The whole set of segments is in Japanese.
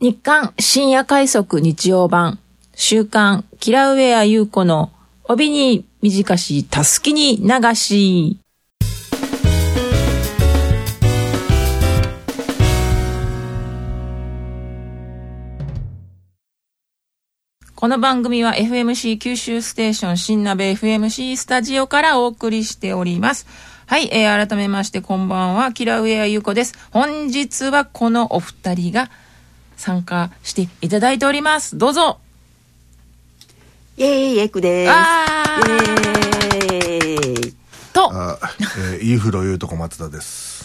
日刊深夜快速日曜版週刊キラウェア優子の帯に短したすきに流し。この番組は FMC 九州ステーション新鍋 FMC スタジオからお送りしております。はい、改めましてこんばんは、キラウェア優子です。本日はこのお二人が参加していただいております。どうぞ。 イエーイ、エクです。イエーイとインフロ良いとこ松田です。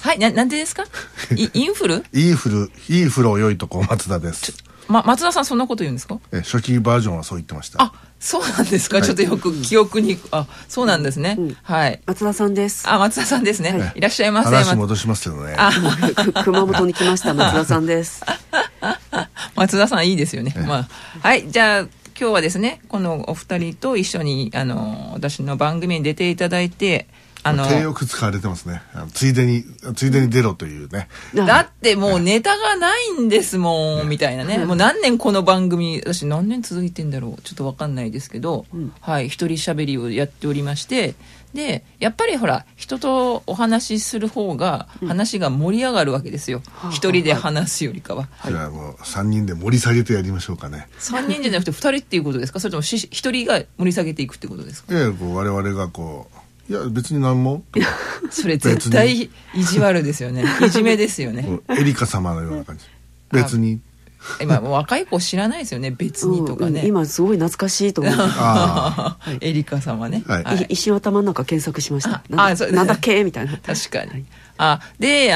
はい、なんでですか？インフルインフロ良いとこ松田です。 松田さんそんなこと言うんですか？ 初期バージョンはそう言ってました。 あ、そうなんですか、はい、ちょっとよく記憶にそうなんですね、はい、 松田さんです。 松田さんですね、はい、いらっしゃいませ。 話戻しますけどね。 熊本に来ました松田さんです。 松田さんいいですよね、はい。じゃあ今日はですね、このお二人と一緒に私の番組に出ていただいて、 手よく使われてますね。ついでに出ろというね。 だってもうネタがないんですもん、みたいなね。もう何年この番組、私何年続いてんだろう、ちょっと分かんないですけど、はい、一人喋りをやっておりまして、でやっぱりほら人とお話しする方が話が盛り上がるわけですよ、一人で話すよりかは。 じゃあもう3人で盛り下げてやりましょうかね。 3人じゃなくて2人っていうことですか？それとも1人が盛り下げていくってことですか？ いや、我々がいや別に何もそれ絶対意地悪ですよね。いじめですよね。 エリカ様のような感じ。別に今もう若い子知らないですよね、別にとかね、 今すごい懐かしいと思ってエリカ様ね、 はい、 一瞬頭の中検索しました。なんだっけみたいな。 確かに、で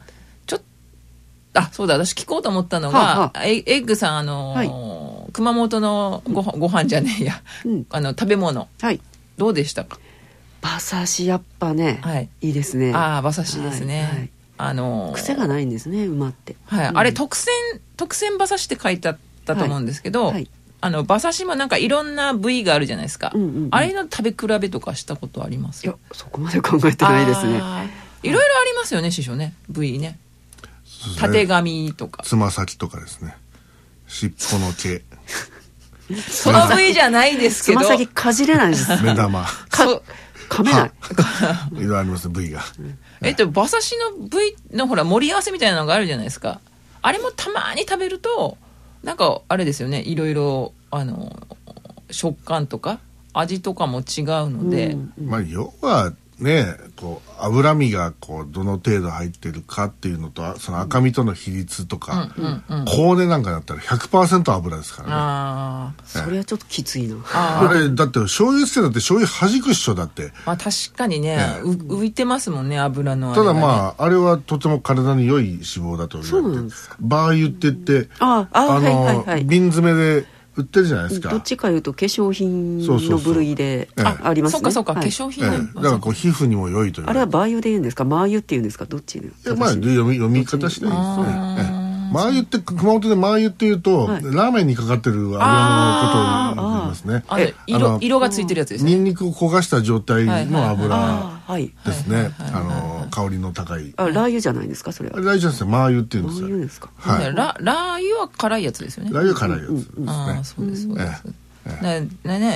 そうだ、私聞こうと思ったのが、エッグさん熊本のご飯じゃねえや、食べ物、どうでしたか？ 馬刺しやっぱね、いいですね。 馬刺しですね、 癖がないんですね、馬って。 あれ特選馬刺しって書いてあったと思うんですけど、馬刺しもなんかいろんな部位があるじゃないですか、あれの食べ比べとかしたことあります？ いや、そこまで考えてないですね。 いろいろありますよね、師匠ね、部位ね。たてがみとかつま先とかですね、尻尾の毛その部位じゃないですけど、 つま先かじれないです。 目玉噛めない。 いろいろありますね、部位が。 馬刺しの部位のほら盛り合わせみたいなのがあるじゃないですか。あれもたまに食べるとなんかあれですよね、いろいろ食感とか味とかも違うので、 要はね、脂身がどの程度入ってるかっていうのと、その赤身との比率とか、コーネなんかだったら 100% 油ですからね。 それはちょっときついな。 あれだって醤油捨てだって醤油弾くっしょ。だって確かにね、浮いてますもんね、油のあれがね。ただあれはとても体に良い脂肪だと言われて、バー油って言って瓶詰めで売ってるじゃないですか。 どっちかいうと化粧品の部類でありますね。 そうか、化粧品、 だから皮膚にも良いという。 あれはバー油で言うんですか、マー油って言うんですか、どっちで？ 読み方していいですね。マー油って熊本でマー油っていうと、ラーメンにかかってる油のことを言いますね。 色がついてるやつですね。 ニンニクを焦がした状態の油ですね。香りの高い。 ラー油じゃないですか、それは。 ラー油じゃないですね、マー油って言うんですよ。 マー油ですか。 ラー油は辛いやつですよね。 ラー油は辛いやつですね。 そうですそうです。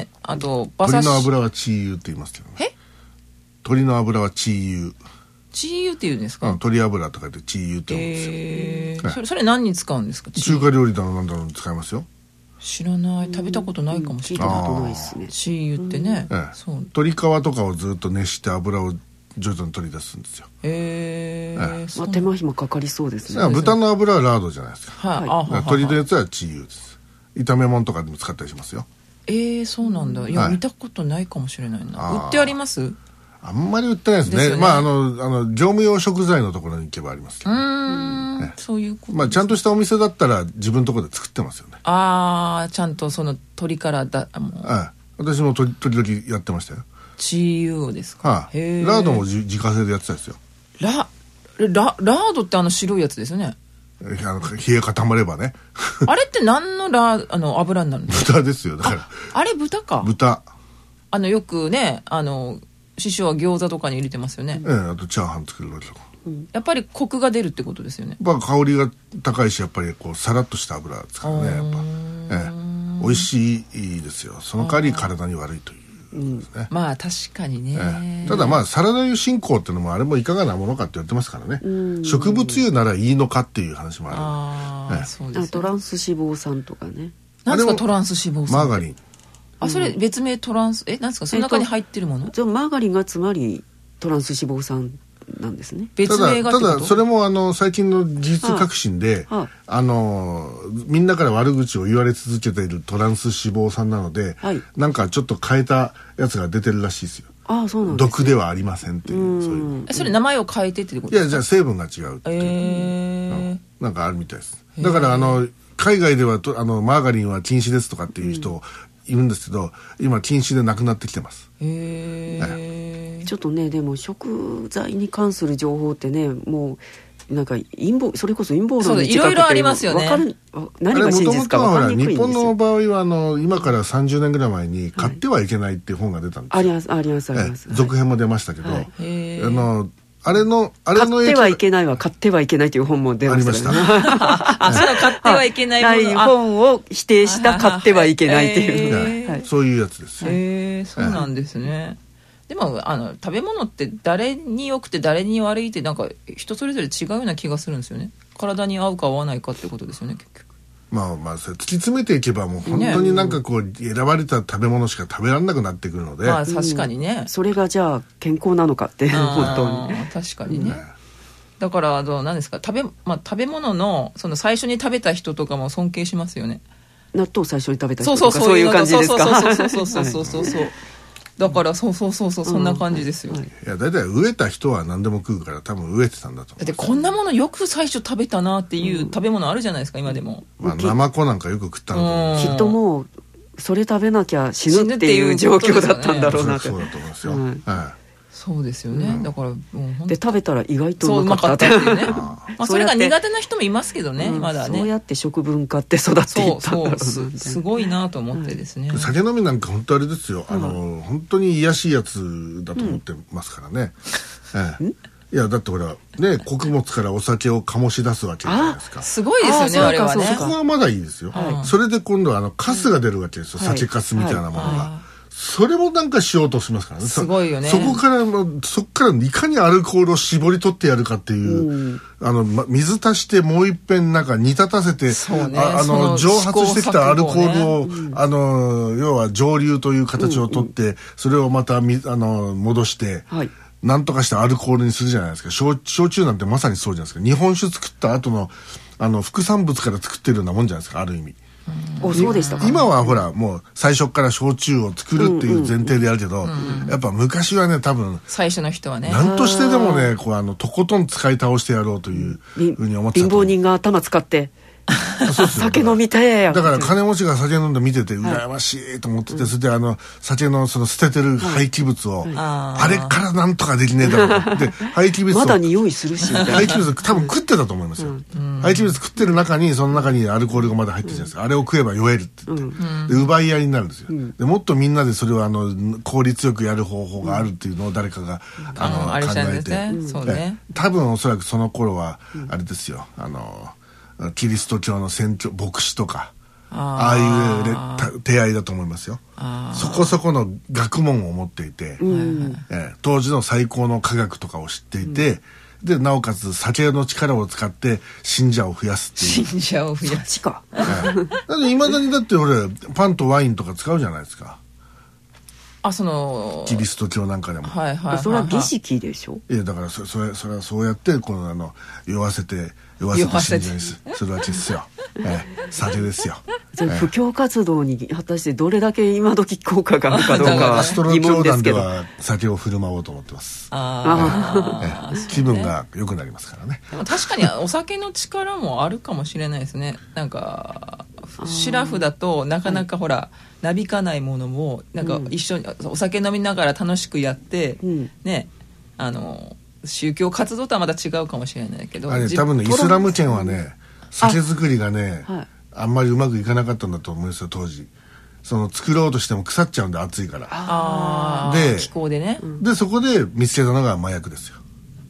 あと鶏の油はチー油って言いますけどね。鶏の油はチー油。 チー油って言うんですか？ 鶏油とかでチー油って言うんですよ。 それ何に使うんですか？ 中華料理だのなんだのに使いますよ。 知らない、食べたことないかもしれない。 聞いたことないですね。 チー油ってね、 鶏皮とかをずっと熱して油を徐々に取り出すんですよ。 手間暇かかりそうですね。 豚の油はラードじゃないですか。鶏のやつはチー油です。炒め物とかでも使ったりしますよ。 そうなんだ。いや、見たことないかもしれないな。売ってあります？ あんまり売ってないですね。業務用食材のところに行けばありますけど。 そういうこと。 ちゃんとしたお店だったら自分のところで作ってますよね。 ちゃんとその鶏から私も時々やってましたよ。 チー油ですか？ ラードも自家製でやってたんですよ。 ラードって白いやつですよね。 冷え固まればね。 あれって何の油になるんですか？ 豚ですよ。だからあれ豚か。 豚。 よくね師匠は餃子とかに入れてますよね。 あとチャーハン作る時とか。 やっぱりコクが出るってことですよね。 香りが高いし、やっぱりこうさらっとした油ですからね、やっぱ、美味しいですよ。その代わり体に悪いという。 まあ確かにね、 ただまあサラダ油進行っていうのもあれもいかがなものかって言ってますからね、植物油ならいいのかっていう話もある。 そうですね、トランス脂肪酸とかね。 なんですかトランス脂肪酸？ マーガリン。 それ別名トランス、なんですかその中に入ってるもの？ マーガリンがつまりトランス脂肪酸なんですね。 別名がってこと？ ただそれも最近の技術革新で、みんなから悪口を言われ続けているトランス脂肪酸なので、なんかちょっと変えたやつが出てるらしいですよ。 そうなんですね。 毒ではありませんっていう、そういう。 それ名前を変えてってことですか？ いや、じゃあ成分が違うっていう、なんかあるみたいです。だから海外ではマーガリンは禁止ですとかっていう人いるんですけど、今禁止でなくなってきてます。 ちょっとね、でも食材に関する情報ってね、もうなんかそれこそ陰謀論に近くて、いろいろありますよね。何が真実か分かりにくいんですよ。 日本の場合は今から30年ぐらい前に買ってはいけないっていう本が出たんですよ。 あります。 続編も出ましたけど、あれの買ってはいけないは買ってはいけないという本も出ましたね。 その買ってはいけない本を否定した買ってはいけないっていう、 そういうやつですよ。そうなんですね。でも食べ物って誰に良くて誰に悪いってなんか人それぞれ違うような気がするんですよね。体に合うか合わないかってことですよね、結局。 それ突き詰めていけばもう本当になんかこう選ばれた食べ物しか食べられなくなってくるので、 確かにね、 それがじゃあ健康なのかって本当に確かにね、だから何ですか食べ物のその最初に食べた人とかも尊敬しますよね。 納豆を最初に食べた人とかそういう感じですか？ そうだからそうそんな感じですよ。 いやだいたい飢えた人は何でも食うから多分飢えてたんだと思う。 だってこんなものよく最初食べたなっていう食べ物あるじゃないですか、今でも。 ナマコなんかよく食ったのと思う。 きっともうそれ食べなきゃ死ぬっていう状況だったんだろうなって。 そうだと思いますよ。 そうですよね。だからもうで食べたら意外とうまかったっていうね。それが苦手な人もいますけどね、まだね。 そうやって食文化って育っていったんだろうな。 すごいなと思ってですね。 酒飲みなんか本当あれですよ。本当に癒しいやつだと思ってますからね。いやだってほらね、穀物からお酒を醸し出すわけじゃないですか。 すごいですよね、あれはね。 そこはまだいいですよ。それで今度はカスが出るわけですよ。酒かすみたいなものが。それもなんかしようとしますからね。 すごいよね。 そこからいかにアルコールを絞り取ってやるかっていう、水足してもう一遍なんか煮立たせて、蒸発してきたアルコールを、要は蒸留という形を取って、それをまた戻して、なんとかしてアルコールにするじゃないですか。焼酎なんてまさにそうじゃないですか。日本酒作った後の副産物から作ってるようなもんじゃないですか、ある意味。 そうでしたか。 今はほらもう最初から焼酎を作るっていう前提でやるけど、やっぱ昔はね、多分最初の人はね、 何としてでもね、とことん使い倒してやろうというふうに思ってた。 貧乏人が頭使って酒飲みたいや。 だから金持ちが酒飲んで見てて羨ましいと思ってて、それで酒のその捨ててる廃棄物を、あれからなんとかできねえだろうで、廃棄物をまだ匂いするし、 廃棄物多分食ってたと思いますよ。廃棄物食ってる中にその中にアルコールがまだ入ってるじゃないですか。あれを食えば酔えるって言って、で奪い合いになるんですよ。でもっとみんなでそれを効率よくやる方法があるっていうのを誰かが考えて、多分おそらくその頃はあれですよ、キリスト教の牧師とかああいう手合いだと思いますよ。そこそこの学問を持っていて、当時の最高の科学とかを知っていて、でなおかつ酒の力を使って信者を増やすっていう。 信者を増やすか。 だっていまだにだって俺パンとワインとか使うじゃないですか。キリスト教なんかでも。 それは儀式でしょ。 いやだからそれはそうやって酔わせて信者にするわけですよ。酒ですよ。 布教活動に果たしてどれだけ今時効果があるかどうかはストロー教団では酒を振る舞おうと思ってます。気分が良くなりますからね。 でも確かにお酒の力もあるかもしれないですね。なんかシラフだとなかなかほら、なびかないものもなんか一緒にお酒飲みながら楽しくやって、ね、宗教活動とはまた違うかもしれないけど、 多分ねイスラム圏はね、酒造りがね、あんまりうまくいかなかったんだと思うんですよ当時。作ろうとしても腐っちゃうんで暑いから。 で気候でね。 でそこで見つけたのが麻薬ですよ。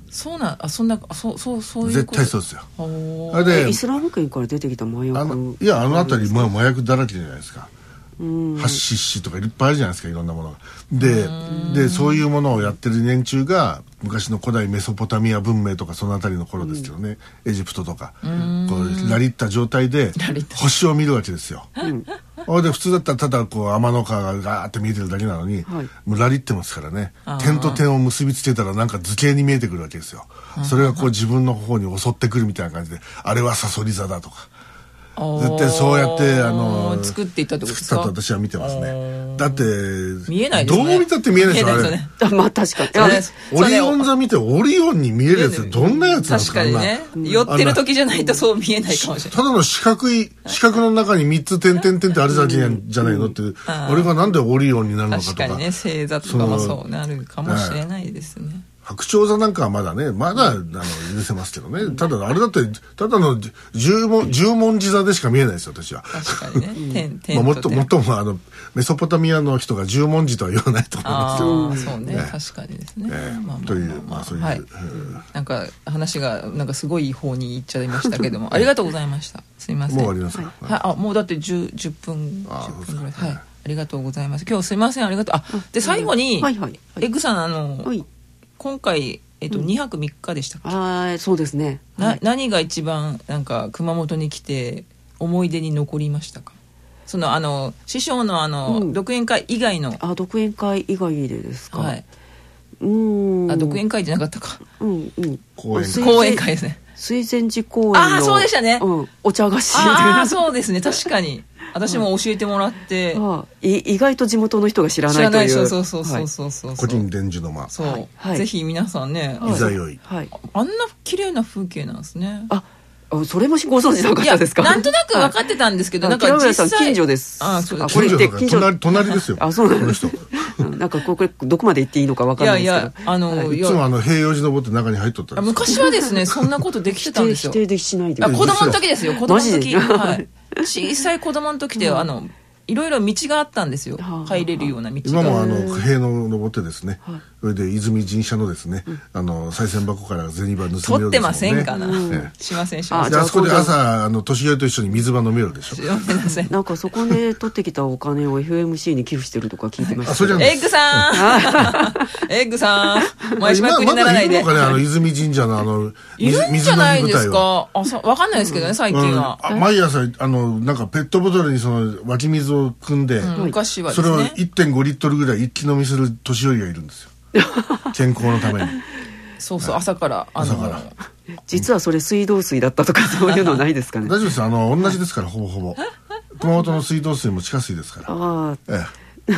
そうなん、そんな、そういうこと絶対そうですよ。 あれでイスラム圏から出てきた麻薬、 いや、あの辺り麻薬だらけじゃないですか。ハッシッシとかいっぱいあるじゃないですか、いろんなものが。でそういうものをやってる連中が昔の古代メソポタミア文明とかその辺りの頃ですけどね、エジプトとかこうラリった状態で星を見るわけですよ。で普通だったらただこう天の川がガーって見えてるだけなのに、もうラリってますからね、点と点を結びつけたらなんか図形に見えてくるわけですよ。それがこう自分の方に襲ってくるみたいな感じで、あれはサソリ座だとか絶対そうやって作っていったってことですか。 作ったと私は見てますね。だって見えないですね。 どう見たって見えないですよ、あれ。 まあ確かに。 オリオン座見てオリオンに見えるやつどんなやつなんですか。 確かにね。寄ってる時じゃないとそう見えないかもしれない。 ただの四角の中に3つ点々点ってあるだけじゃないのって、あれがなんでオリオンになるのかとか。 確かにね、星座とかもそうなるかもしれないですね。 白鳥座なんかはまだね、許せますけどね。ただあれだってただの十文字座でしか見えないですよ、私は。 確かにね。 もっともメソポタミアの人が十文字とは言わないと思いますけど。そうね、確かにですね。 というそういう、 なんか話がなんかすごい方に行っちゃいましたけども、ありがとうございました。すいません。 もう終わりますか。 はい、もうだって10分ぐらい。はい。ありがとうございます。今日すいません、ありがとう。で最後にエッグさん今回、2泊3日でしたっけ。 そうですね。 何が一番なんか熊本に来て思い出に残りましたか。その師匠の独演会以外の。 独演会以外でですか。はい。 独演会じゃなかったか。 講演会ですね。 水前寺公園の。 そうでしたね。 お茶菓子。 そうですね、確かに。私も教えてもらって、 意外と地元の人が知らないという。 そう個人伝授の間。 そう、ぜひ皆さんね、 いざよい。 あんな綺麗な風景なんですね。 それもご存知なかったですか。 なんとなく分かってたんですけど、なんか実際近所です。 これって隣ですよ。 そうなんです。なんかこれどこまで行っていいのか分からないですけど。 いつも平洋寺登って中に入っとったんです。 昔はですね、そんなことできてたんですよ。 否定しないで。 子供の時ですよ。子供の時。小さい子供の時でいろいろ道があったんですよ。入れるような道が。 今も区兵の登ってですね、それで泉神社のですね、賽銭箱から銭場盗みようですもんね。 取ってませんかな。しません。 あそこで朝年寄りと一緒に水場飲めるでしょ。 なんかそこで取ってきたお金を FMC に寄付してるとか聞いてました。 エッグさんエッグさん前島君にならないで。 まだいるのかね、泉神社のいるんじゃないですか。わかんないですけどね、最近は。 毎朝なんかペットボトルにその湧き水を汲んで、 昔はそれを 1.5 リットルぐらい一気飲みする年寄りがいるんですよ。健康のために。 そう朝から実はそれ水道水だったとかそういうのないですかね。 大丈夫です。同じですから、ほぼ熊本の水道水も地下水ですから。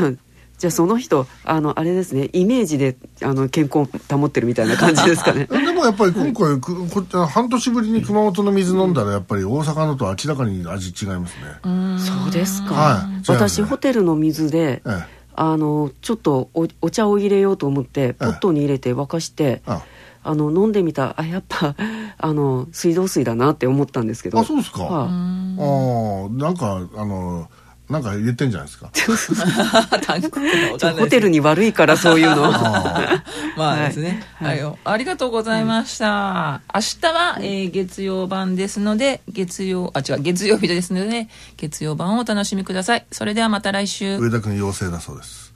じゃあその人あれですね、イメージで健康を保ってるみたいな感じですかね。 でもやっぱり今回半年ぶりに熊本の水飲んだらやっぱり大阪のと明らかに味違いますね。 そうですか。私ホテルの水でちょっとお茶を入れようと思ってポットに入れて沸かして飲んでみた。やっぱ水道水だなって思ったんですけど。 そうですか。なんか入れてんじゃないですか。 ホテルに悪いからそういうの。 まあですね。ありがとうございました。明日は月曜版ですので、月曜日ですので、月曜版をお楽しみください。それではまた来週。 上田君陽性だそうです。